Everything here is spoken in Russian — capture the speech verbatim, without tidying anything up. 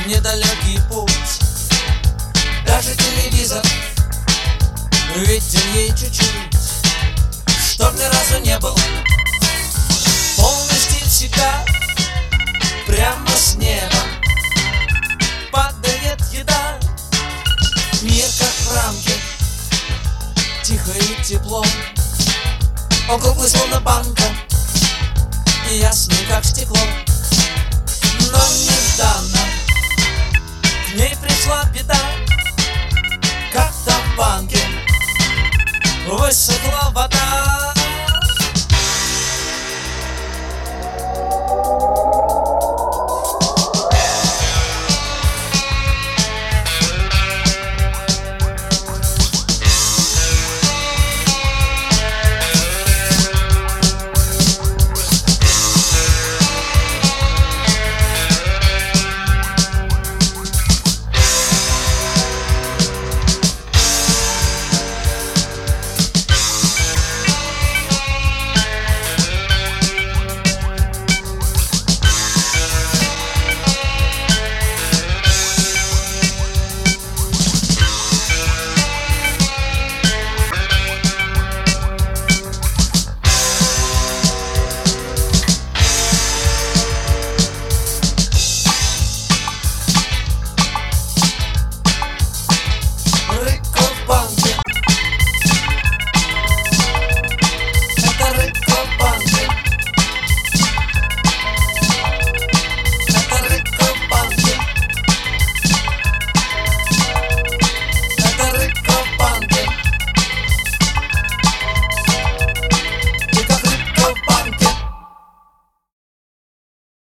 недалекий путь. Даже телевизор видел ей чуть-чуть, чтоб ни разу не был полный стиль всегда. Прямо с неба падает еда. Мир как в рамке, тихо и тепло. Он круглый, словно банка, и ясный, как стекло.